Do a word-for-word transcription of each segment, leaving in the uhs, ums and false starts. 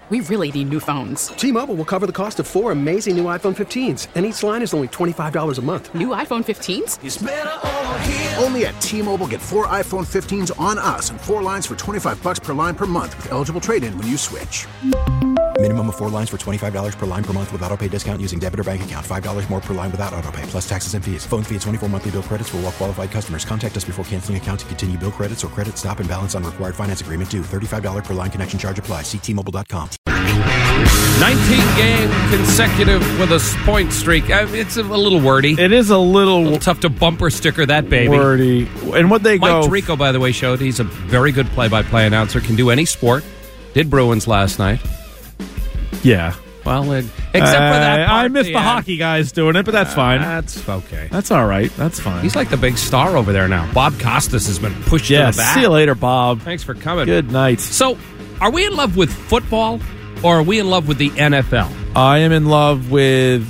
We really need new phones. T-Mobile will cover the cost of four amazing new iPhone fifteens, and each line is only twenty-five dollars a month. New iPhone fifteens? It's better over here. Only at T-Mobile, get four iPhone fifteens on us and four lines for twenty-five dollars per line per month with eligible trade-in when you switch. Minimum of four lines for twenty-five dollars per line per month with autopay discount using debit or bank account. five dollars more per line without autopay, plus taxes and fees. Phone fee at twenty-four monthly bill credits for well-qualified customers. Contact us before canceling account to continue bill credits or credit stop and balance on required finance agreement due. thirty-five dollars per line connection charge applies. See T Mobile dot com. nineteen-game consecutive with a point streak. Uh, It's a little wordy. It is a little, A little tough to bumper sticker that baby. wordy. And what they Mike go... Tirico, by the way, showed he's a very good play-by-play announcer. Can do any sport. Did Bruins last night. Yeah. Well, it, except for that Uh, part I missed the end. hockey guys doing it, but that's fine. That's okay. That's all right. That's fine. He's like the big star over there now. Bob Costas has been pushed yeah, to the back. see you later, Bob. Thanks for coming. Good night. So, are we in love with football, or are we in love with the N F L? I am in love with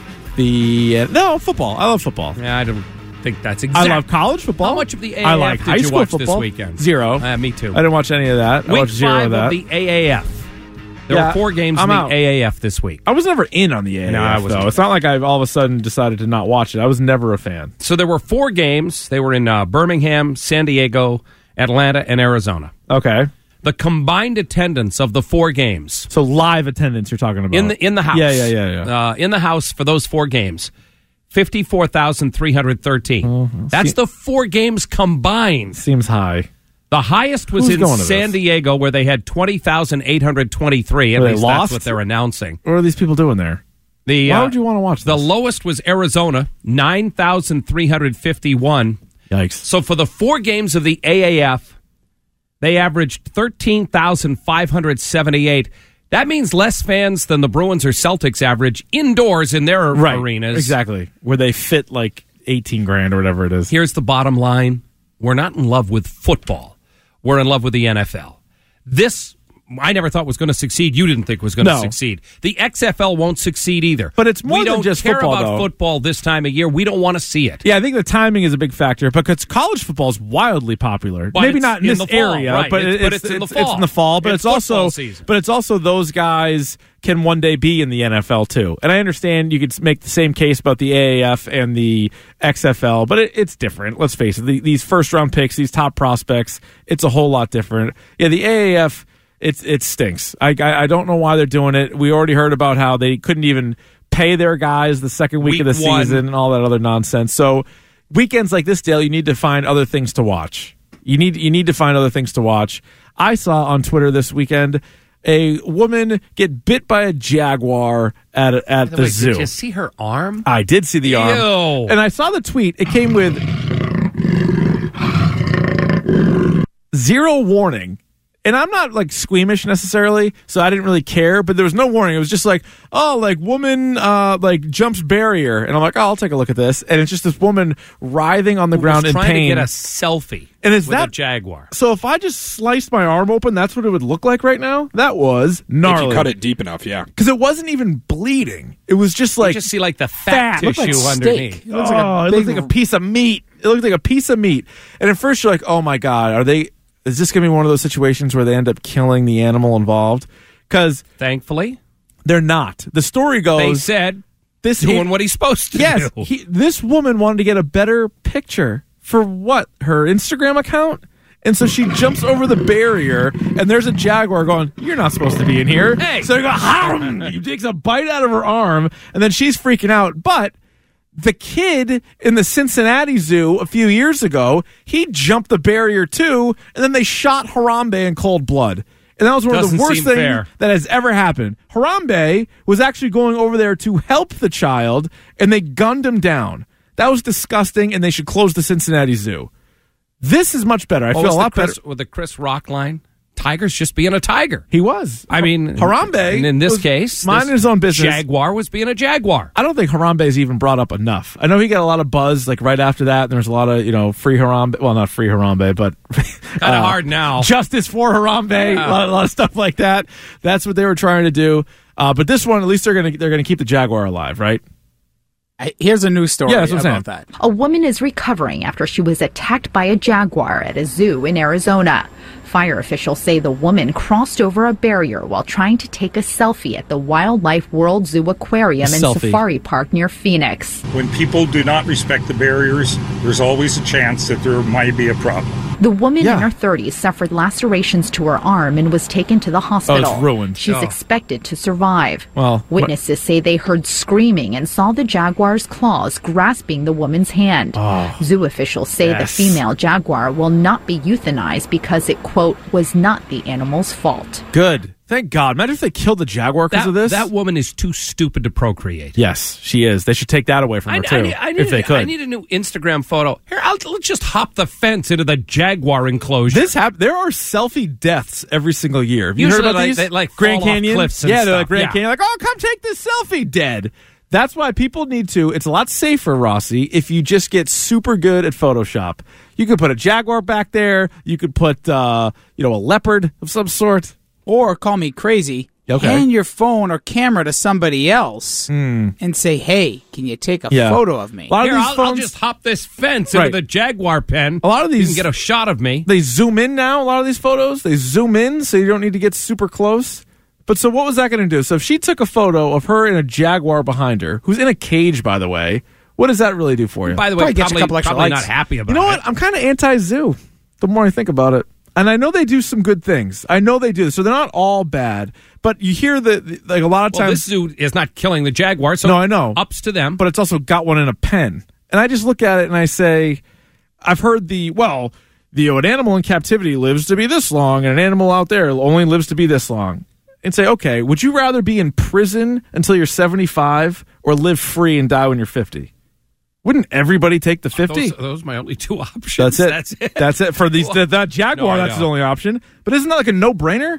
the... Uh, no, football. I love football. Yeah, I don't think that's exactly. I love college football. How much of the A A F I like did high you school watch football. this weekend? Zero. Uh, me too. I didn't watch any of that. I Week watched zero five of that. the A A F. There Yeah, were four games I'm in the out. A A F this week. I was never in on the A A F, No, I wasn't though. either. It's not like I've all of a sudden decided to not watch it. I was never a fan. So there were four games. They were in uh, Birmingham, San Diego, Atlanta, and Arizona. Okay. The combined attendance of the four games So live attendance you're talking about. in the in the house. Yeah, yeah, yeah, yeah. Uh, in the house for those four games, fifty-four thousand three hundred thirteen. Oh, That's see- the four games combined. Seems high. The highest was Who's in going to San this? Diego, where they had twenty thousand eight hundred twenty-three. At Were they least lost? that's what they're announcing. What are these people doing there? The, Why uh, would you want to watch The this? lowest was Arizona, nine thousand three hundred fifty-one. Yikes. So for the four games of the A A F, they averaged thirteen thousand five hundred seventy-eight. That means less fans than the Bruins or Celtics average indoors in their Right. arenas. Exactly. Where they fit like eighteen grand or whatever it is. Here's the bottom line. We're not in love with football. We're in love with the N F L. This, I never thought was going to succeed. You didn't think was going to No. succeed. The X F L won't succeed either. But it's more we than don't just care football, about though. football this time of year. We don't want to see it. Yeah, I think the timing is a big factor because college football is wildly popular. But Maybe it's not in, in this the fall, area, right. but, It's- it's, but it's in the it's fall. in the fall. But It's it's, also football season. but it's also those guys can one day be in the N F L too. And I understand you could make the same case about the A A F and the X F L, but it, it's different. Let's face it. The, these first round picks, these top prospects, it's a whole lot different. Yeah, the A A F. It's it stinks. I, I I don't know why they're doing it. We already heard about how they couldn't even pay their guys the second week, Week of the one. season and all that other nonsense. So weekends like this, Dale, you need to find other things to watch. You need you need to find other things to watch. I saw on Twitter this weekend a woman get bit by a jaguar at a, at the Wait, zoo. Did you see her arm? I did see the arm, Ew. and I saw the tweet. It came with zero warning. And I'm not like squeamish necessarily, so I didn't really care, but there was no warning. It was just like, oh, like woman uh like jumps barrier. And I'm like, oh, I'll take a look at this. And it's just this woman writhing on the Who ground was in trying pain. to get a selfie And is with that- a jaguar. So if I just sliced my arm open, that's what it would look like right now? That was If gnarly. you cut it deep enough, yeah. Because it wasn't even bleeding. It was just like You just see like the fat, fat. It looked tissue like underneath. steak. It looks like a, it looked like a piece of meat. It looked like a piece of meat. And at first you're like, oh my God, are they... Is this going to be one of those situations where they end up killing the animal involved? Because Thankfully, they're not. The story goes... they said this doing what he's supposed to yes, do. he, this woman wanted to get a better picture for what? Her Instagram account? And so she jumps over the barrier, and there's a jaguar going, you're not supposed to be in here. Hey. So he goes, "Hum!" He takes a bite out of her arm, and then she's freaking out. But the kid in the Cincinnati Zoo a few years ago, he jumped the barrier too, and then they shot Harambe in cold blood. And that was one Doesn't of the worst seem things fair. that has ever happened. Harambe was actually going over there to help the child, and they gunned him down. That was disgusting, and they should close the Cincinnati Zoo. This is much better. I What feel was a the lot Chris, better. with the Chris Rock line. Tiger's just being a tiger. He was. I mean, Harambe. and in this was case, minding this his own business. Jaguar was being a jaguar. I don't think Harambe's even brought up enough. I know he got a lot of buzz like right after that. And there was a lot of, you know, free Harambe. Well, not free Harambe, but Kind of hard now. Justice for Harambe. Yeah. A, lot, a lot of stuff like that. That's what they were trying to do. Uh, but this one, at least they're gonna they're gonna keep the jaguar alive, right? I, here's a news story Yeah, that's what I'm about saying. that. A woman is recovering after she was attacked by a jaguar at a zoo in Arizona. Fire officials say the woman crossed over a barrier while trying to take a selfie at the Wildlife World Zoo Aquarium and Selfie. Safari Park near Phoenix. When people do not respect the barriers, there's always a chance that there might be a problem. The woman Yeah. in her thirties suffered lacerations to her arm and was taken to the hospital. Oh, it's ruined. She's Oh. expected to survive. Well, Witnesses say they heard screaming and saw the jaguar's claws grasping the woman's hand. Oh. Zoo officials say Yes. the female jaguar will not be euthanized because it, quote, was not the animal's fault. Good. Thank God. Imagine if they killed the jaguar because That, of this. that woman is too stupid to procreate. Yes, she is. They should take that away from I, her, too, I need, I need if they a, could. I need a new Instagram photo. Here, I'll, let's just hop the fence into the jaguar enclosure. This hap- There are selfie deaths every single year. Have you Usually heard about like- these? they, like, Grand fall off Canyon cliffs and yeah, they're stuff. like Grand Yeah. Canyon. Like, oh, come take this selfie. Dead. That's why people need to. It's a lot safer, Rossi, if you just get super good at Photoshop. You could put a jaguar back there. You could put, uh, you know, a leopard of some sort. Or call me crazy. Okay. Hand your phone or camera to somebody else and say, hey, can you take a Yeah. photo of me? A lot of Here, these I'll, phones, I'll just hop this fence Right. into the jaguar pen. A lot of You these- can get a shot of me. they zoom in now. A lot of these photos, they zoom in so you don't need to get super close. But so what was that going to do? So if she took a photo of her in a jaguar behind her, who's in a cage, by the way, what does that really do for you? By the way, Probably gets you a probably, couple extra probably likes. not happy about You know it. what? I'm kind of anti-zoo the more I think about it. And I know they do some good things. I know they do. So they're not all bad. But you hear that, like, a lot of Well, times... this zoo is not killing the jaguar, so No, I know. ups to them. but it's also got one in a pen. And I just look at it and I say, I've heard the, well, the an animal in captivity lives to be this long, and an animal out there only lives to be this long. And say, okay, would you rather be in prison until you're seventy-five or live free and die when you're fifty? Wouldn't everybody take the fifty? Those, those are my only two options. That's it. That's it. That's it for these. That, that jaguar. No, I that's his know. only option. But isn't that like a no-brainer?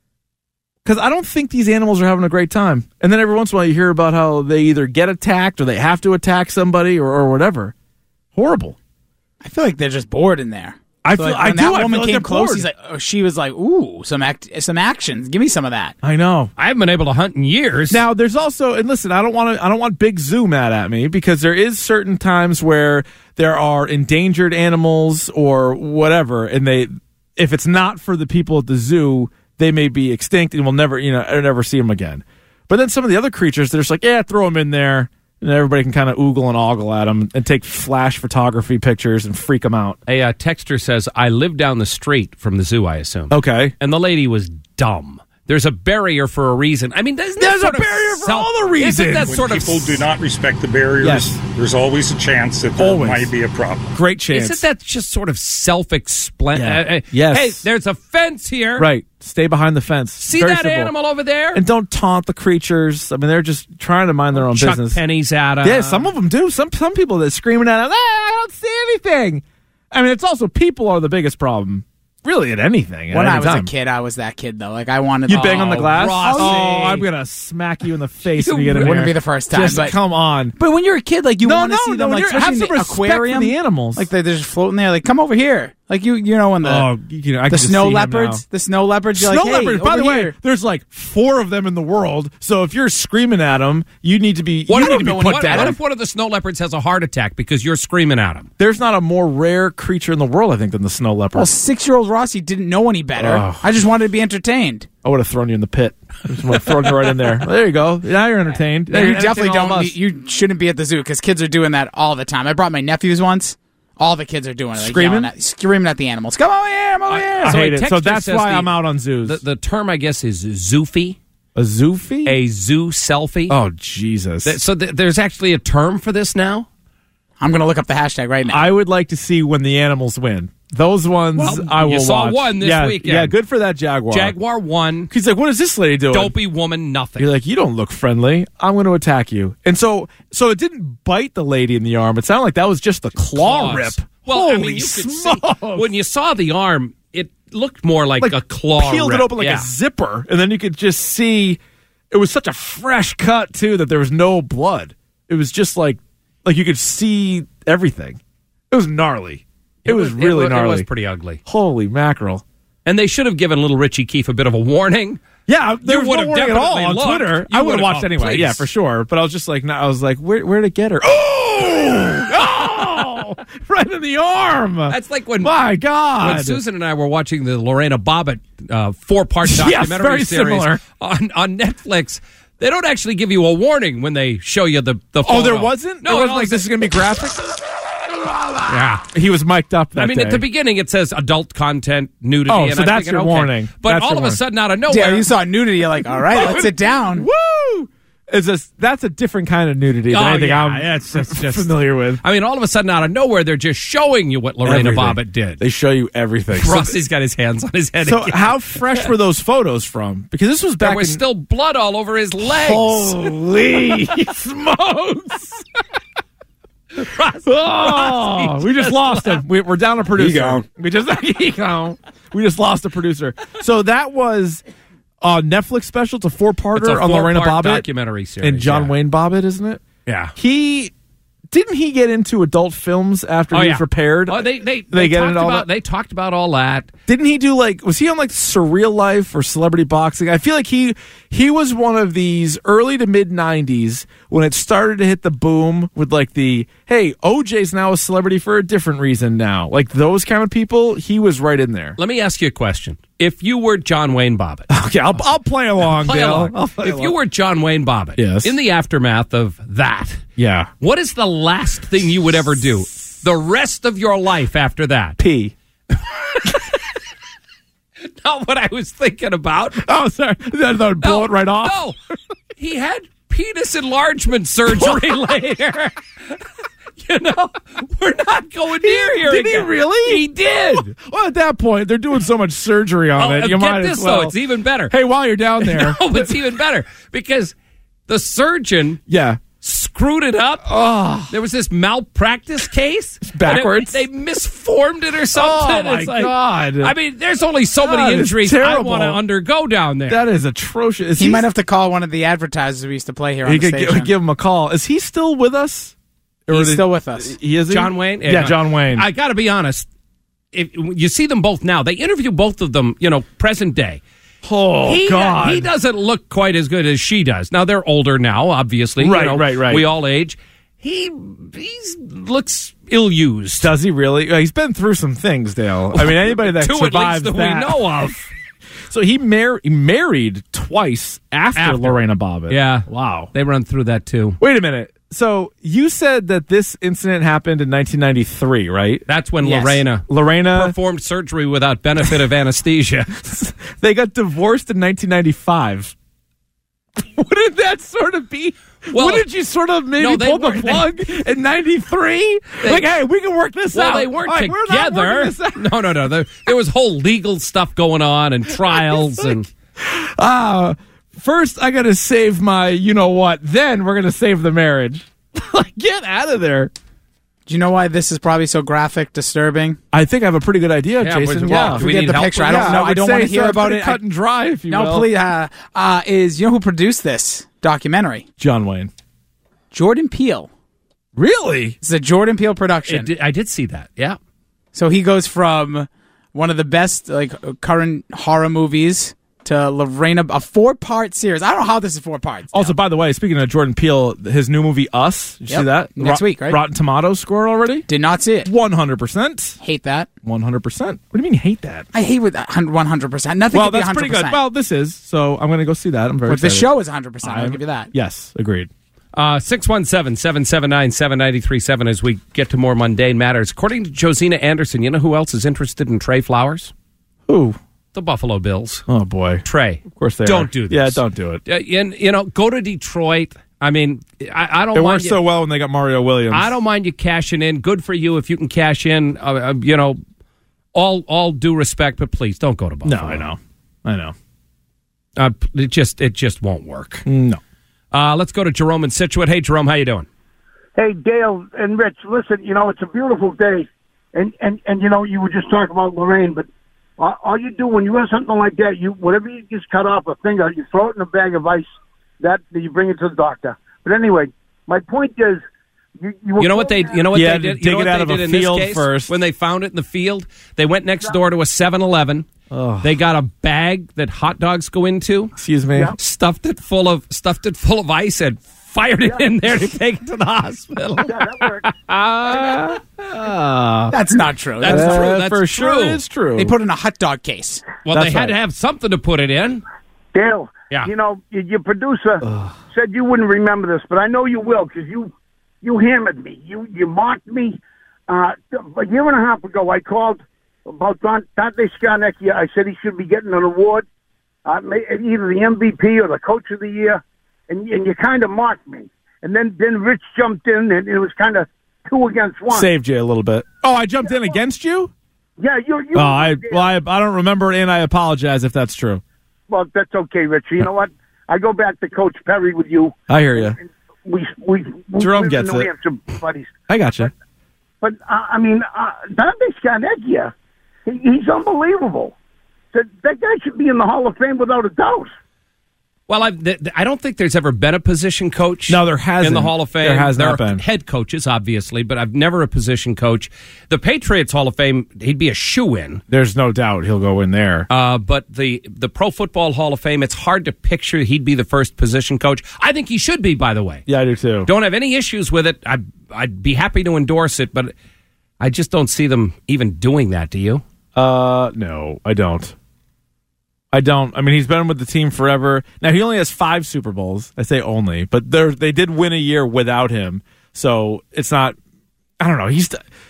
Because I don't think these animals are having a great time. And then every once in a while you hear about how they either get attacked or they have to attack somebody or, or whatever. Horrible. I feel like they're just bored in there. I So, feel. like, I when do. that I woman feel like came they're close, bored. he's like, oh, she was like, ooh, some act, some action. Give me some of that. I know. I haven't been able to hunt in years. Now there's also, and listen, I don't want to. I don't want Big Zoo mad at me because there is certain times where there are endangered animals or whatever, and they, if it's not for the people at the zoo, they may be extinct and we'll never, you know, never see them again. But then some of the other creatures, they're just like, yeah, throw them in there, and everybody can kind of oogle and ogle at them and take flash photography pictures and freak them out. a uh, texter says, I live down the street from the zoo, I assume. Okay. And the lady was dumb. There's a barrier for a reason. I mean, isn't that There's sort a of barrier for self- all the reasons. Isn't that When sort of people do not respect the barriers, Yes. there's always a chance that there Always. might be a problem. Great chance. Isn't that just sort of self-explanatory? Yeah. Yes. Hey, there's a fence here. right? Stay behind the fence. See Very that simple. animal over there? And don't taunt the creatures. I mean, they're just trying to mind their own Chuck business. pennies at him. Yeah, some of them do. Some some people that screaming at them, "Ah, I don't see anything." I mean, it's also people are the biggest problem, really, at anything. At When any I was time. a kid, I was that kid, though. Like, I wanted You to bang on the glass. Rossi. Oh, I'm gonna smack you in the face You when you get in wouldn't here. be the first time, Just but- come on. But when you're a kid, like, you No, want to no, see no, them, like, you're- especially have in some the respect for aquarium. the animals. Like, they're just floating there. Like, come over here. Like, you you know, when the, Oh, you know, I the can just snow see him leopards, now. the snow leopards, you're Snow like, hey, leopards. By over the way, here. there's like four of them in the world. So if you're screaming at them, you need to be. What, you if, need to be what, put what, down. what if one of the snow leopards has a heart attack because you're screaming at him? There's not a more rare creature in the world, I think, than the snow leopard. Well, six-year-old Rossi didn't know any better. Oh. I just wanted to be entertained. I would have thrown you in the pit. I just would have thrown you right in there. There you go. Now you're entertained. Now you you're definitely entertaining all don't. of us. You shouldn't be at the zoo because kids are doing that all the time. I brought my nephews once. All the kids are doing it. Like, Screaming? yelling At, screaming at the animals. Come over here. Come over here. I So hate a it. So texter that's says why the- I'm out on zoos. The, the term, I guess, is zoofy, a zoofy? a zoo selfie. Oh, Jesus. Th- so th- there's actually a term for this now? I'm going to look up the hashtag right now. I would like to see when the animals win. Those ones Well, I will you saw watch. one this yeah, weekend. Yeah, good for that Jaguar. Jaguar won. He's like, what is this lady doing? Dopey woman, nothing. You're like, you don't look friendly. I'm going to attack you. And so so it didn't bite the lady in the arm. It sounded like that was just the claw Claws. rip. Well, Holy I mean, you could smokes. see when you saw the arm, it looked more like, like a claw peeled rip. it open like Yeah. a zipper, and then you could just see it was such a fresh cut too that there was no blood. It was just like like you could see everything. It was gnarly. It, was, really it, gnarly. It was pretty ugly. Holy mackerel! And they should have given little Richie Keefe a bit of a warning. Yeah, there was would no have warning at all definitely on looked. Twitter. You I would have would've- watched oh, anyway. please. Yeah, for sure. But I was just like, no, I was like, where, where'd it get her? Oh, oh, right in the arm. That's like when my God, when Susan and I were watching the Lorena Bobbitt uh, four-part Yes, documentary very series similar. on on Netflix. They don't actually give you a warning when they show you the the. Oh, there photo. wasn't. No, There wasn't no, like this is going to be graphic. Yeah. He was mic'd up that I mean, day. at the beginning it says adult content, nudity. Oh, and so I'm that's thinking, your okay. warning. But That's all your of a warning. sudden, out of nowhere, Yeah, you saw nudity. You're like, all right, let's sit down. Woo! It's a, that's a different kind of nudity than Oh, anything yeah, I'm yeah, it's just- just- familiar with. I mean, all of a sudden, out of nowhere, they're just showing you what Lorena Everything. Bobbitt did. They show you everything. So- Rusty's got his hands on his head. So, again. how fresh were those photos from? Because this was back there was in. still blood all over his legs. Holy smokes! Rusty, Oh, Rusty we just lost him. We, we're down a producer. gone. We just he gone. We just lost a producer. So that was a Netflix special. It's a It's a four-parter on Lorena four-part Bobbitt documentary series. and John yeah. Wayne Bobbitt, isn't it? Yeah. He didn't he get into adult films after Oh, he yeah. was repaired? Oh, they they, They they, get talked into all about that? they talked about all that. Didn't he do like was he on like Surreal Life or Celebrity Boxing? I feel like he he was one of these early to mid nineties when it started to hit the boom with like the hey, O J's now a celebrity for a different reason now. Like those kind of people, he was right in there. Let me ask you a question. If you were John Wayne Bobbitt, Okay, I'll I'll play along, play Dale. along. I'll play If along. you were John Wayne Bobbitt, Yes. in the aftermath of that, yeah, what is the last thing you would ever do? The rest of your life after that? P. Not what I was thinking about. Oh, sorry, that would blow No, it right off. No, he had penis enlargement surgery later. You know, we're not going near here. Did he again. really? He did. Well, at that point, they're doing so much surgery on Oh, it. You get might this as well. though; it's even better. Hey, while you're down there, No, it's even better because the surgeon yeah. screwed it up. Oh. There was this malpractice case. backwards. And it- they misformed it or something. Oh, my It's like- God. I mean, there's only so That many is injuries I terrible. want to undergo down there. That is atrocious. Is He might have to call one of the advertisers we used to play here on He the could station. give, give him a call. Is he still with us? Or He's did- still with us. He is. he? John Wayne? Yeah, John Wayne. I got to be honest. If you see them both now, they interview both of them, you know, present day. oh he, God. he doesn't look quite as good as she does. Now they're older now, obviously. Right, you know, right, right. We all age. He he's looks ill-used. Does he really? Uh, He's been through some things, Dale. I mean, anybody that Two at survives least that, that. we know of. So he, mar- he married twice after, After. Lorena Bobbitt. Yeah. Wow. They run through that too. Wait a minute. So you said that this incident happened in nineteen ninety-three, right? That's when Yes. Lorena Lorena, performed surgery without benefit of anesthesia. they got divorced in nineteen ninety-five. Wouldn't that sort of be? Well, wouldn't you sort of maybe no, they pull the weren't- plug in ninety-three? They- Like, hey, we can work this Well, out. they weren't Like, we're not together. working this out. No, no, no. There, there was whole legal stuff going on and trials and Ah, first I got to save my, you know what? Then we're gonna save the marriage. Like, get out of there. Do you know why this is probably so graphic, disturbing? I think I have a pretty good idea, Yeah, Jason. would- Yeah, well, If Do we we get need the help picture, with I don't Yeah, know. I, would don't say want to hear so. about Pretty it. Cut and dry, if you no, will. please. Uh, uh, is you know who produced this documentary? John Wayne. Jordan Peele. Really? It's a Jordan Peele production. It did, I did see that. Yeah. So he goes from one of the best like current horror movies to Lorena, a four-part series. I don't know how this is four parts. Also, by the way, speaking of Jordan Peele, his new movie Us. Did you Yep. see that Next week, right? Rotten Tomatoes score already. Did not see it. One hundred percent. Hate that. One hundred percent. What do you mean hate that? I hate with one hundred percent. Nothing Well, can be that's one hundred pretty percent. good. Well, this is so. I'm going to go see that. I'm very. but the excited. show is one hundred percent. I'll I'm- give you that. Yes, agreed. Uh, six one seven, seven seven nine, seven nine three seven as we get to more mundane matters. According to Josina Anderson, you know who else is interested in Trey Flowers? Ooh. The Buffalo Bills. Oh boy. Trey. Of course they Don't are. do this. Yeah, don't do it. Uh, and, you know, go to Detroit. I mean, I, I don't It mind worked you, so well when they got Mario Williams. I don't mind you cashing in. Good for you if you can cash in. Uh, uh, you know, all all due respect, but please don't go to No, Buffalo. I know. I know. Uh, it just it just won't work. No. Uh, let's go to Jerome in Scituate. Hey, Jerome, how you doing? Hey, Dale and Rich, listen, you know, it's a beautiful day. And, and, and you know, you were just talking about Lorraine, but all, all you do when you have something like that, you whatever you just cut off a finger, you throw it in a bag of ice, that you bring it to the doctor. But anyway, my point is, You, you, You know what they? You know what Yeah, they to did? dig You know it what out they of a did in field this case? first. When they found it in the field, they went next door to a seven eleven. They got a bag that hot dogs go into. Excuse me. Yeah. Stuffed it full of stuffed it full of ice and fired it in there to take it to the hospital. Yeah, that worked. That's not true. That's That's true. Uh, That's for true. sure, it's true. They put it in a hot dog case. Well, That's they had right. to have something to put it in. Dale, Yeah. you know, y- your producer said you wouldn't remember this, but I know you will because you you hammered me. You you mocked me. Uh, a year and a half ago, I called about Don- Dante Scarnecchia. I said he should be getting an award, uh, ma- either the M V P or the Coach of the Year, and, and you kind of mocked me. And then, then Rich jumped in, and it was kind of two against one. Saved you a little bit. Oh, I jumped in against you? Yeah, you. you Oh, I well, I, I don't remember, and I apologize if that's true. Well, that's okay, Rich. You know what? I go back to Coach Perry with you. I hear you. We we, we Jerome live gets in New it. Hampshire, buddies. I got you. But uh, I mean, uh, Dante Scarnecchia, he, he's unbelievable. That that guy should be in the Hall of Fame without a doubt. Well, I, th- th- I don't think there's ever been a position coach. No, there hasn't. in the Hall of Fame. There has not are been. head coaches, obviously, but I've never a position coach. The Patriots Hall of Fame, he'd be a shoo-in. There's no doubt he'll go in there. Uh, but the the Pro Football Hall of Fame, it's hard to picture he'd be the first position coach. I think he should be, by the way. Yeah, I do too. Don't have any issues with it. I'd, I'd be happy to endorse it, but I just don't see them even doing that. Do you? Uh, no, I don't. I don't. I mean, he's been with the team forever. Now, he only has five Super Bowls. I say only, but they they did win a year without him. So it's not, I don't know. He's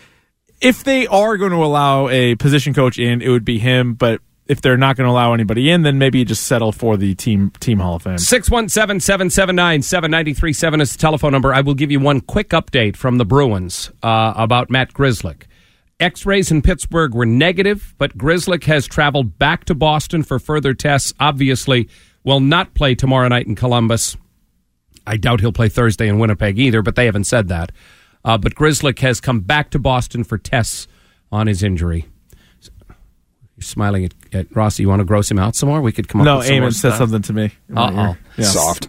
If they are going to allow a position coach in, it would be him. But if they're not going to allow anybody in, then maybe you just settle for the team team Hall of Fame. six one seven, seven seven nine, seven nine three seven is the telephone number. I will give you one quick update from the Bruins uh, about Matt Grzelcyk. X-rays in Pittsburgh were negative, but Grzelcyk has traveled back to Boston for further tests. Obviously, will not play tomorrow night in Columbus. I doubt he'll play Thursday in Winnipeg either, but they haven't said that. Uh, but Grzelcyk has come back to Boston for tests on his injury. You're smiling at, at Rossi. You want to gross him out some more? We could come up No, with some more Eamon said stuff. something to me. Uh-oh. Yeah. Soft.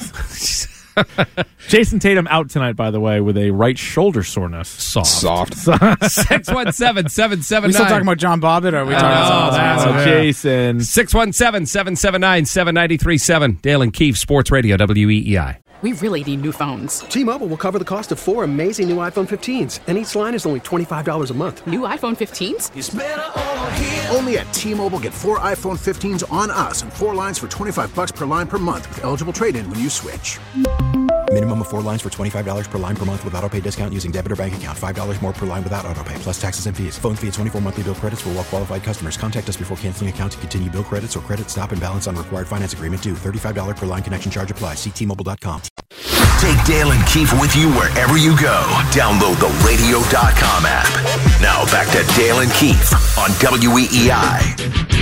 Jason Tatum out tonight, by the way, with a right shoulder soreness. Soft. Soft. six one seven, seven seven nine. We still talking about John Bobbitt, or are we talking Oh, about that's something else? okay. Jason. six one seven, seven seven nine, seven nine three seven. Dale and Keefe, Sports Radio, W E E I. We really need new phones. T-Mobile will cover the cost of four amazing new iPhone fifteens, and each line is only twenty-five dollars a month. New iPhone fifteens? Only at T-Mobile, get four iPhone fifteens on us and four lines for twenty-five bucks per line per month with eligible trade-in when you switch. Minimum of four lines for twenty-five dollars per line per month with autopay discount using debit or bank account. five dollars more per line without autopay, plus taxes and fees. Phone fee at twenty-four monthly bill credits for well-qualified customers. Contact us before canceling account to continue bill credits or credit stop and balance on required finance agreement due. thirty-five dollars per line connection charge applies. See T Mobile dot com. Take Dale and Keefe with you wherever you go. Download the radio dot com app. Now back to Dale and Keefe on W E E I.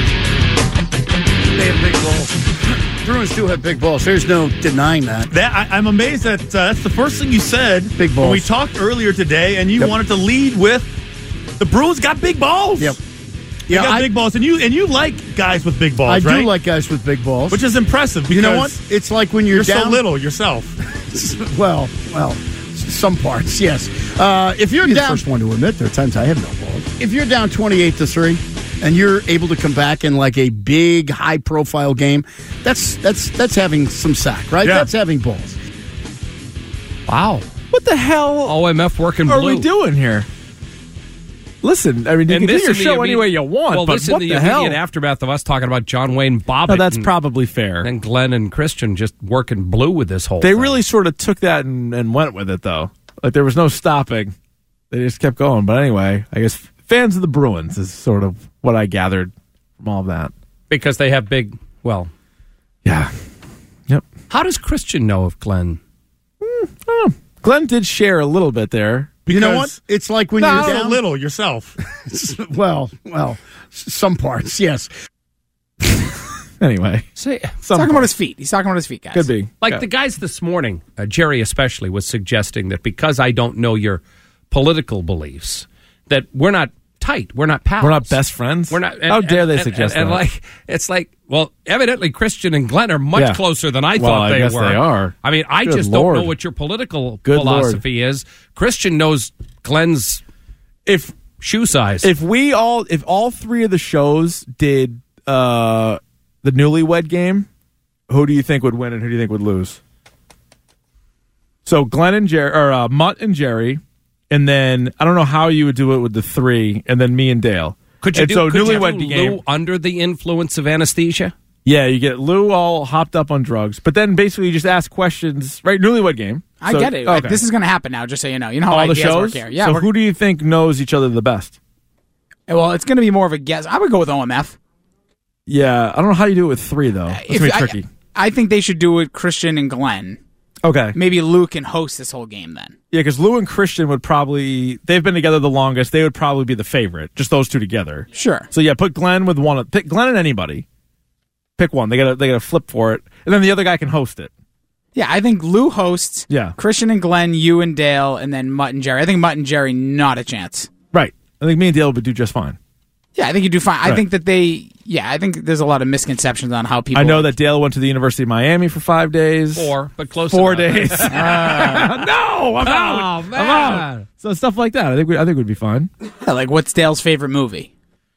They have big balls. Bruins do have big balls. There's no denying that. That I, I'm amazed that uh, that's the first thing you said Big balls. when we talked earlier today, and you Yep. wanted to lead with the Bruins got big balls. Yep. They Yeah, got I- big balls, and you and you like guys with big balls, I right? do like guys with big balls. Which is impressive. Because You know what? It's like when you're, you're down. so little yourself. Well, well, s- some parts, yes. Uh, if you're You're the down, first one to admit there are times I have no balls. if you're down twenty-eight to three, and you're able to come back in like a big, high-profile game, that's that's that's having some sack, right? Yeah. That's having balls. Wow. What the hell O M F working are blue. we doing here? Listen, I mean, you And can this do your in the show imme- any way you want, well, but this in what the, the, immediate hell? aftermath of us talking about John Wayne Bobbitt. No, that's and, probably fair. and Glenn and Christian just working blue with this whole They thing. really sort of took that and, and went with it, though. Like, there was no stopping. They just kept going. But anyway, I guess fans of the Bruins is sort of what I gathered from all of that. Because they have big, well. Yeah. Yep. How does Christian know of Glenn? Oh, Glenn did share a little bit there. You know what? Because- It's like when No, you're so down. little yourself. well, well, s- some parts, yes. Anyway. Say, He's talking about his feet. He's talking about his feet, guys. Could be. Like Yeah. the guys this morning, uh, Jerry especially, was suggesting that because I don't know your political beliefs, that we're not tight. We're not pals. We're not best friends? We're not. How dare they and, suggest and, and that? like, it's like Well, evidently Christian and Glenn are much Yeah. closer than I Well, thought I they guess were. they are. I mean, I Good just Lord. don't know what your political Good philosophy is. Christian knows Glenn's if shoe size. If we all, if all three of the shows did uh, the Newlywed Game, who do you think would win and who do you think would lose? So Glenn and Jerry, or uh, Mutt and Jerry, and then I don't know how you would do it with the three, and then me and Dale. Could you and do, so could you Newlywed do Game? Lou under the influence of anesthesia? Yeah, you get Lou all hopped up on drugs, but then basically you just ask questions. Right, Newlywed Game. I So- get it. okay. This is going to happen now, just so you know. You know how all the ideas shows. work here. Yeah. So we're- who do you think knows each other the best? well, it's going to be more of a guess. I would go with O M F. Yeah, I don't know how you do it with three though. It's If gonna be I- tricky. I think they should do it Christian and Glenn. Okay. Maybe Lou can host this whole game then. Yeah, because Lou and Christian would probably, they've been together the longest. They would probably be the favorite, just those two together. Sure. So yeah, put Glenn with one. Pick Glenn and anybody. Pick one. They got to they got to flip for it, and then the other guy can host it. Yeah, I think Lou hosts. Yeah. Christian and Glenn, you and Dale, and then Mutt and Jerry. I think Mutt and Jerry, not a chance. Right. I think me and Dale would do just fine. Yeah, I think you do fine. I Right. think that they. Yeah, I think there's a lot of misconceptions on how people. I know that Dale went to the University of Miami for five days. Four, but close Four enough. days. Uh, no, I'm out. Oh, man. I'm out. So stuff like that. I think we, I think would be fine. Yeah, like, what's Dale's favorite movie?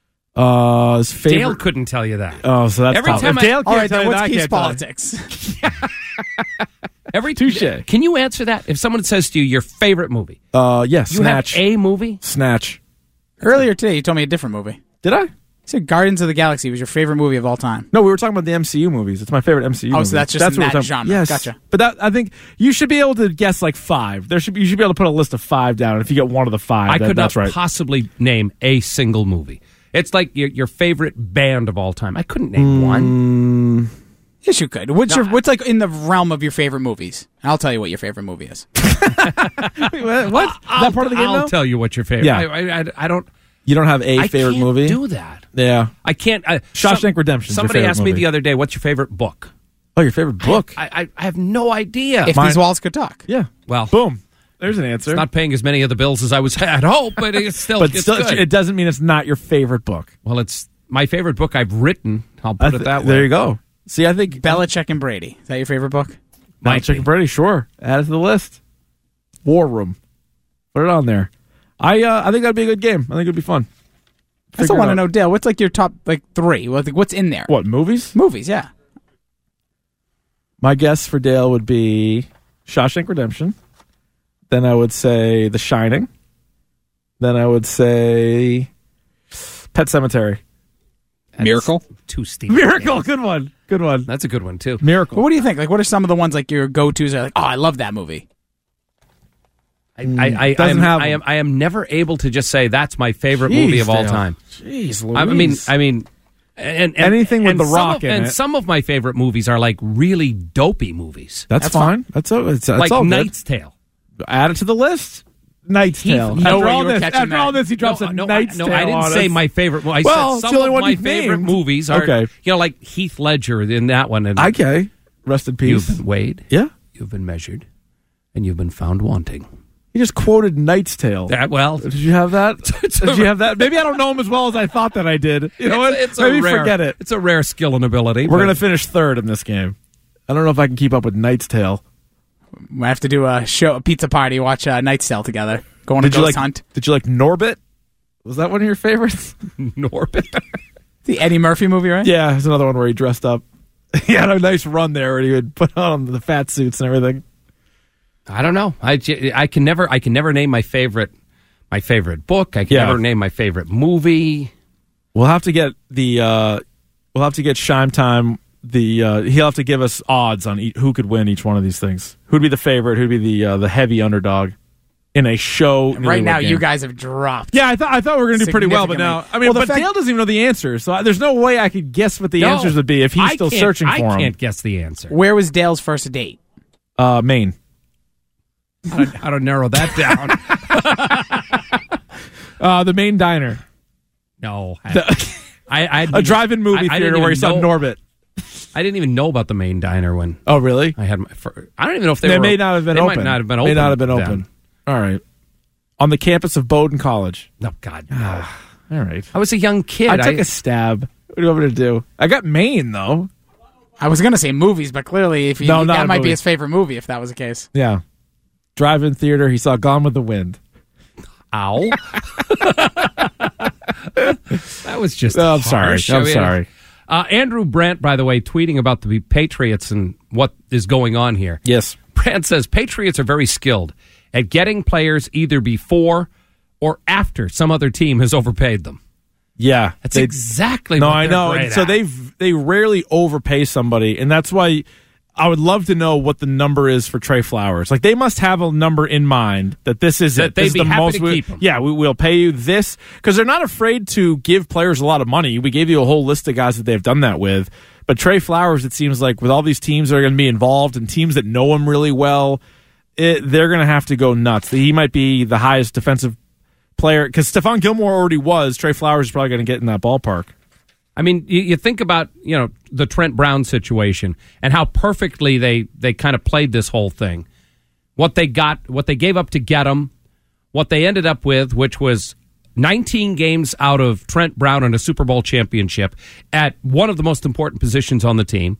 Uh, his favorite. Dale couldn't tell you that. Oh, so that's Every tough. time If I- Dale can't All right, tell then you what's that, I Keith's can't tell you. politics? Every Touche. Can you answer that? If someone says to you your favorite movie, Uh, yeah, you Snatch. have a movie. Snatch. Earlier today, you told me a different movie. Did I? You said Guardians of the Galaxy was your favorite movie of all time. No, we were talking about the M C U movies. It's my favorite M C U Oh, movie. so that's just in what we're that talking- genre. Yes. Gotcha. But that, I think you should be able to guess like five. There should be, you should be able to put a list of five down. If you get one of the five, I that- could that's not right. possibly name a single movie. It's like your, your favorite band of all time. I couldn't name Mm. one. Yes, you could. What's No, your what's like in the realm of your favorite movies? And I'll tell you what your favorite movie is. what? what? Is I'll, that part of the game I'll now? tell you what your favorite. Yeah. I, I, I, I don't. You don't have a I favorite can't movie? do that. Yeah. I can't. Uh, Shawshank Redemption is your Somebody favorite asked me movie. the other day, "What's your favorite book?" Oh, your favorite book? I, I, I have no idea. If Mine- these walls could talk. yeah. Well, Boom. There's an answer. it's not paying as many of the bills as I was had hoped, but it's still. but it's still, good. it doesn't mean it's not your favorite book. Well, it's my favorite book I've written. I'll put I it th- that way. There you go. See, I think Belichick and Brady. Is that your favorite book? Might Chicken be. Brady, sure. Add it to the list. War Room. Put it on there. I uh, I think that'd be a good game. I think it'd be fun. I still Figure it want to out. know, Dale. What's like your top like three? What- What's in there? What, movies? Movies? Yeah. My guess for Dale would be Shawshank Redemption. Then I would say The Shining. Then I would say Pet Sematary. Miracle? Too steep. Miracle, good one. Good one. That's a good one too. Miracle. But what do you think? Like, what are some of the ones like your go tos? Are like, oh, I love that movie. I, I, I, Doesn't I'm, have I am. I am never able to just say that's my favorite Jeez, movie of all Dale. time. Jeez, Louise. I mean, I mean, and, and Anything with and The some Rock of, in and it. some of my favorite movies are like really dopey movies, that's, That's fine. That's, all, it's, that's like all good. Knight's Tale. Add it to the list. Knight's Heath, Tale. you know After where all you were this, catching after that. all this, he drops no, a no, Knight's I, no, Tale I didn't on say us. my favorite. I Well, said it's some the only of one my you've favorite named. movies are, Okay. you know, like Heath Ledger in that one. And Okay. Rest in peace. you've been weighed, Yeah. you've been measured, and you've been found wanting. He just quoted Knight's Tale. That well, Did you have that? It's Did a- you have that? Maybe I don't know him as well as I thought that I did. You know what? it's, it's Maybe a rare, forget it. It's a rare skill and ability. We're but- gonna finish third in this game. I don't know if I can keep up with Knight's Tale. We have to do a show, a pizza party, watch uh, Knight's Tale together. Go on a Did you ghost like? hunt. Did you like Norbit? Was that one of your favorites? Norbit. The Eddie Murphy movie, right? Yeah, it's another one where he dressed up. He had a nice run there where he would put on the fat suits and everything. I don't know. I, j- I can never I can never name my favorite my favorite book. I can Yeah. never name my favorite movie. We'll have to get the. Uh, we'll have to get Shime Time. The uh, he'll have to give us odds on e- who could win each one of these things. Who'd be the favorite? Who'd be the uh, the heavy underdog in a show? And right newlywed now, game? you guys have dropped. Yeah, I thought I thought we were going to do pretty well, but now I mean, Well, the but fact- Dale doesn't even know the answers, so I, there's no way I could guess what the No, answers would be if he's I still can't- searching I for them. can't guess the answer. Where was Dale's first date? Uh, Maine. How to, how to narrow that down? Uh, the Maine diner. No, I, The- I, I a drive-in movie I- I theater didn't where he even saw know- Norbit. I didn't even know about the main diner when Oh, really? I had my. fir- I don't even know if they, They were, may not have been they open. Might not have been May open. not have been then. open. All right. On the campus of Bowdoin College. No, God. All right. I was a young kid. I took a stab. What do you want me to do? I got Maine, though. I was going to say movies, but clearly if you, No, not that a might movie. be his favorite movie if that was the case. Yeah. Drive-in theater. He saw Gone with the Wind. Ow. That was just Oh, I'm sorry. harsh. I'm I mean, sorry. Uh, Andrew Brandt, by the way, tweeting about the Patriots and what is going on here. Yes. Brandt says Patriots are very skilled at getting players either before or after some other team has overpaid them. Yeah. That's they- exactly No, what I they're know. great And so at. they they rarely overpay somebody, and that's why I would love to know what the number is for Trey Flowers. Like, they must have a number in mind that this is That it. they'd This is be the happy most to we, keep 'em. Yeah, we will pay you this because they're not afraid to give players a lot of money. We gave you a whole list of guys that they've done that with. But Trey Flowers, it seems like with all these teams that are going to be involved and teams that know him really well, it, they're going to have to go nuts. He might be the highest defensive player because Stephon Gilmore already was. Trey Flowers is probably going to get in that ballpark. I mean, you, you think about, you know, the Trent Brown situation and how perfectly they, they kind of played this whole thing. What they got, what they gave up to get him, what they ended up with, which was nineteen games out of Trent Brown in a Super Bowl championship at one of the most important positions on the team,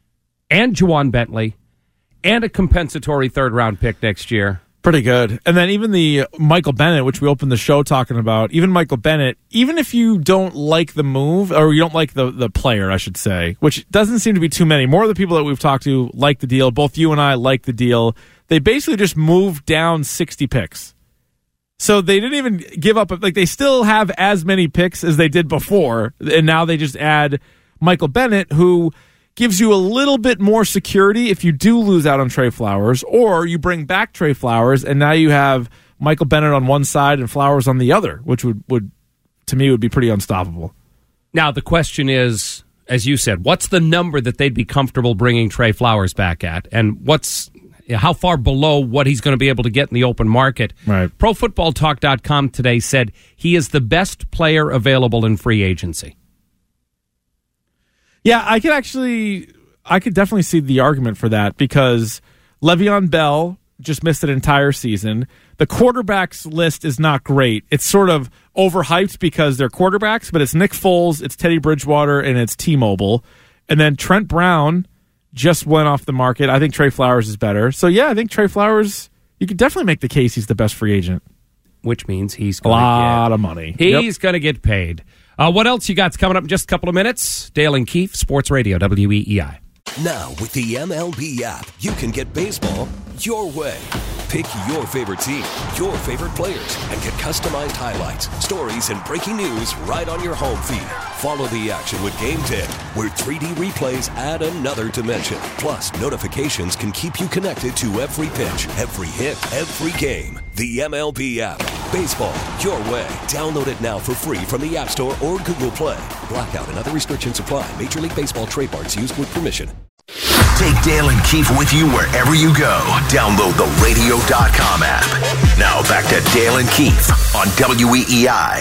and Juwan Bentley, and a compensatory third-round pick next year. Pretty good. And then even the Michael Bennett, which we opened the show talking about, even Michael Bennett, even if you don't like the move, or you don't like the, the player, I should say, which doesn't seem to be too many. More of the people that we've talked to like the deal. Both you and I like the deal. They basically just moved down sixty picks. So they didn't even give up. Like, they still have as many picks as they did before. And now they just add Michael Bennett, who gives you a little bit more security if you do lose out on Trey Flowers, or you bring back Trey Flowers, and now you have Michael Bennett on one side and Flowers on the other, which would, would to me, would be pretty unstoppable. Now, the question is, as you said, what's the number that they'd be comfortable bringing Trey Flowers back at? And what's how far below what he's going to be able to get in the open market? Right. Pro Football Talk dot com today said he is the best player available in free agency. Yeah, I could actually, I could definitely see the argument for that because Le'Veon Bell just missed an entire season. The quarterbacks list is not great. It's sort of overhyped because they're quarterbacks, but it's Nick Foles, it's Teddy Bridgewater, and it's T-Mobile. And then Trent Brown just went off the market. I think Trey Flowers is better. So, yeah, I think Trey Flowers, you could definitely make the case he's the best free agent. Which means he's A going lot get, of money. He's Yep. going to get paid. Uh, what else you got coming up in just a couple of minutes? Dale and Keefe, Sports Radio, W E E I. Now, with the M L B app, you can get baseball your way. Pick your favorite team, your favorite players, and get customized highlights, stories, and breaking news right on your home feed. Follow the action with Game ten, where three D replays add another dimension. Plus, notifications can keep you connected to every pitch, every hit, every game. The M L B app. Baseball your way. Download it now for free from the App Store or Google Play. Blackout and other restrictions apply. Major League Baseball trademarks used with permission. Take Dale and Keefe with you wherever you go. Download the radio dot com app. Now back to Dale and Keefe on W E E I.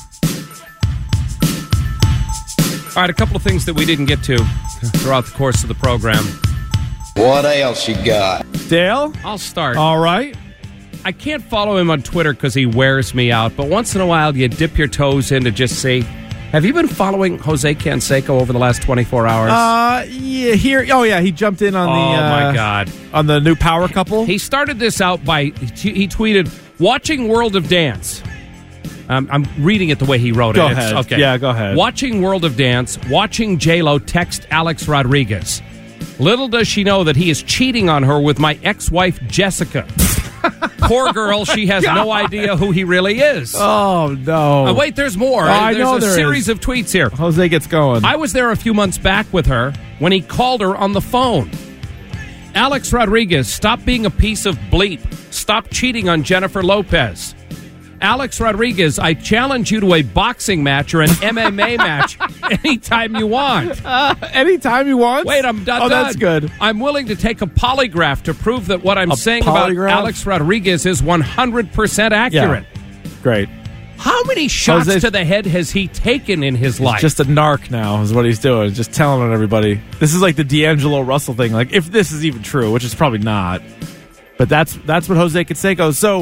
All right, a couple of things that we didn't get to throughout the course of the program. What else you got? Dale? I'll start. All right. I can't follow him on Twitter because he wears me out, but once in a while you dip your toes in to just see. Have you been following Jose Canseco over the last twenty-four hours? Uh, yeah, here. Oh, yeah, he jumped in on oh, the. Uh, my God. On the new power couple. He started this out by, he tweeted, watching World of Dance. Um, I'm reading it the way he wrote Go it. ahead. It's, okay. Yeah, go ahead. Watching World of Dance, watching J-Lo text Alex Rodriguez. Little does she know that he is cheating on her with my ex-wife, Jessica. Poor girl, she has no idea who he really is. Oh, no. Uh, wait, there's more. Oh, I there's know a there series is. of tweets here. Jose gets going. I was there a few months back with her when he called her on the phone. Alex Rodriguez, stop being a piece of bleep. Stop cheating on Jennifer Lopez. Alex Rodriguez, I challenge you to a boxing match or an M M A match anytime you want. Uh, anytime you want? Wait, I'm done. Oh, that's good. I'm willing to take a polygraph to prove that what I'm A saying polygraph? about Alex Rodriguez is one hundred percent accurate. Yeah. Great. How many shots Jose's- to the head has he taken in his life? He's just a narc now is what he's doing. Just telling on everybody. This is like the D'Angelo Russell thing. Like, if this is even true, which is probably not. But that's that's what Jose Canseco. So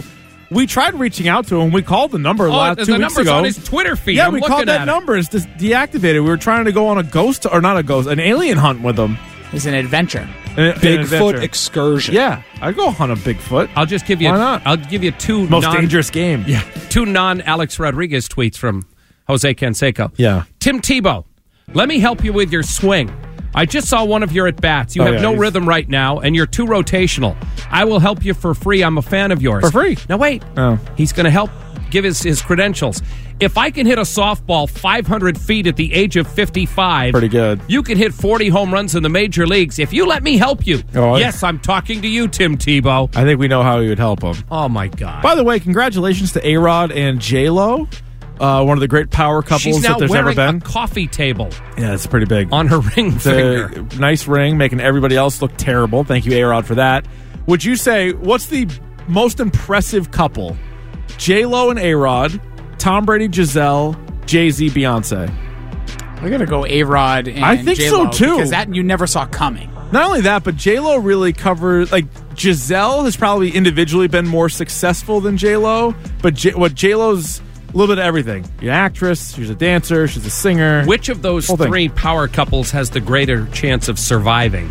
We tried reaching out to him. We called the number Oh, last the two weeks number's ago. on his Twitter feed. Yeah, I'm we looking called at that it. number. It's just deactivated. We were trying to go on a ghost, or not a ghost, an alien hunt with him. It's an adventure. An- an Bigfoot adventure. excursion. Yeah, I'd go hunt a Bigfoot. I'll just give you. Why not? I'll give you two Most non, dangerous game. Yeah, two non-Alex Rodriguez tweets from Jose Canseco. Yeah. Tim Tebow, let me help you with your swing. I just saw one of your at-bats. You Oh, have yeah, no he's- rhythm right now, and you're too rotational. I will help you for free. I'm a fan of yours. For free. Now, wait. Oh. He's going to help give his, his credentials. If I can hit a softball five hundred feet at the age of fifty-five... Pretty good. You can hit forty home runs in the major leagues. If you let me help you... Oh, I- yes, I'm talking to you, Tim Tebow. I think we know how he would help him. Oh, my God. By the way, congratulations to A-Rod and J-Lo, uh, one of the great power couples She's now that there's wearing ever been. a coffee table Yeah, it's pretty big. on her ring It's a finger. nice ring, making everybody else look terrible. Thank you, A-Rod, for that. Would you say, what's the most impressive couple? J-Lo and A-Rod, Tom Brady, Giselle, Jay-Z, Beyonce. We're gonna go A-Rod and I think J-Lo, so, too. because that you never saw coming. Not only that, but J-Lo really covers, like, Giselle has probably individually been more successful than J-Lo, but J- what J-Lo's a little bit of everything. She's an actress, she's a dancer, she's a singer. Which of those Whole thing. three power couples has the greater chance of surviving?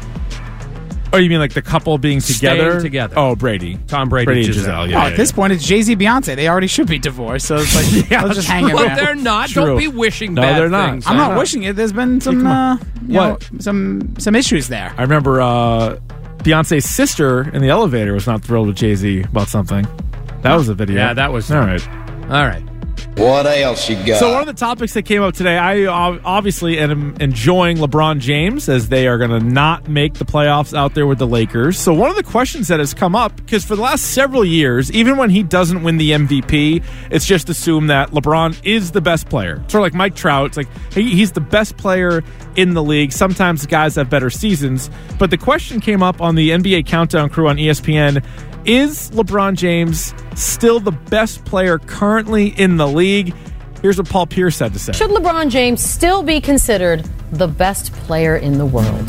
Oh, you mean like the couple being Staying together? together. Oh, Brady. Tom Brady, Brady and Giselle. Giselle, yeah. Oh, at this point, it's Jay-Z, Beyonce. They already should be divorced, so it's like, Yeah, let's just hang it Well, there. they're not. True. Don't be wishing No, bad they're not. things. I'm on- not wishing it. There's been some, come uh, on. you know, What? some some issues there. I remember uh, Beyonce's sister in the elevator was not thrilled with Jay-Z about something. That was a video. Yeah, that was- All right. All right. What else you got? So one of the topics that came up today, I uh, obviously am enjoying LeBron James as they are going to not make the playoffs out there with the Lakers. So one of the questions that has come up, because for the last several years, even when he doesn't win the M V P, it's just assumed that LeBron is the best player. Sort of like Mike Trout. It's like, hey, he's the best player in the league. Sometimes guys have better seasons. But the question came up on the N B A Countdown crew on E S P N, is LeBron James still the best player currently in the league? Here's what Paul Pierce had to say. Should LeBron James still be considered the best player in the world?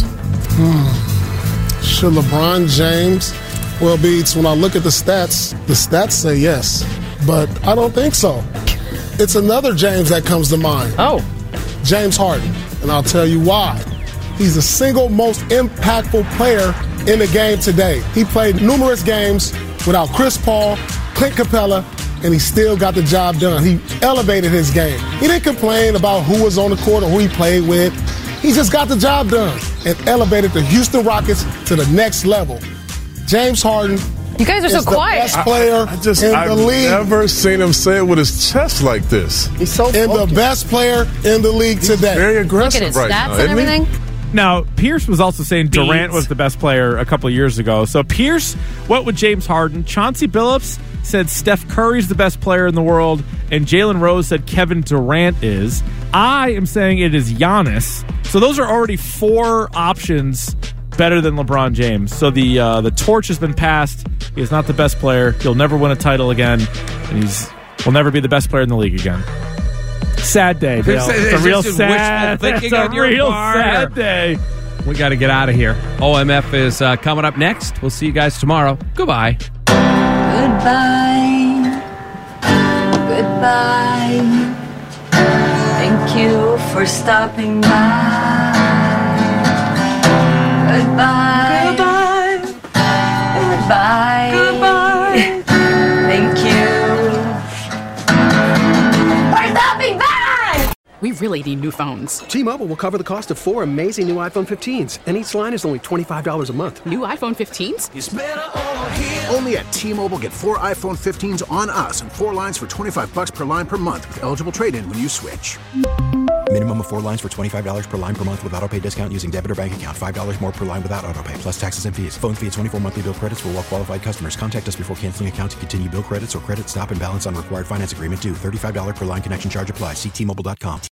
Hmm. Should LeBron James? Well, Beats, when I look at the stats, the stats say yes, but I don't think so. It's another James that comes to mind. Oh. James Harden. And I'll tell you why. He's the single most impactful player in the game today. He played numerous games without Chris Paul, Clint Capella, and he still got the job done. He elevated his game. He didn't complain about who was on the court or who he played with. He just got the job done and elevated the Houston Rockets to the next level. James Harden. You guys are so is the quiet. best player I just, in I've the league. never seen him say it with his chest like this. He's so and the best player in the league today. Very aggressive Look at his right stats now, and isn't he? everything. Now, Pierce was also saying Durant Beats. was the best player a couple of years ago. So Pierce, what with James Harden? Chauncey Billups said Steph Curry's the best player in the world, and Jalen Rose said Kevin Durant is. I am saying it is Giannis. So those are already four options better than LeBron James. So the uh, the torch has been passed. He is not the best player. He'll never win a title again, and he's will never be the best player in the league again. Sad day, Dale. It's- It's, it's a real just sad. wishful It's thinking a on your real part. sad day. We got to get out of here. O M F is uh, coming up next. We'll see you guys tomorrow. Goodbye. Goodbye. Goodbye. Thank you for stopping by. Goodbye. Goodbye. Goodbye. Goodbye. Thank you for stopping by. We really need new phones. T-Mobile will cover the cost of four amazing new iPhone fifteens, and each line is only twenty-five dollars a month. New iPhone fifteens? Only at T-Mobile, get four iPhone fifteens on us and four lines for twenty-five bucks per line per month with eligible trade-in when you switch. Minimum of four lines for twenty-five dollars per line per month with autopay discount using debit or bank account. five dollars more per line without autopay, plus taxes and fees. Phone fee at twenty-four monthly bill credits for well-qualified customers. Contact us before canceling account to continue bill credits or credit stop and balance on required finance agreement due. thirty-five dollars per line connection charge applies. See T Mobile dot com.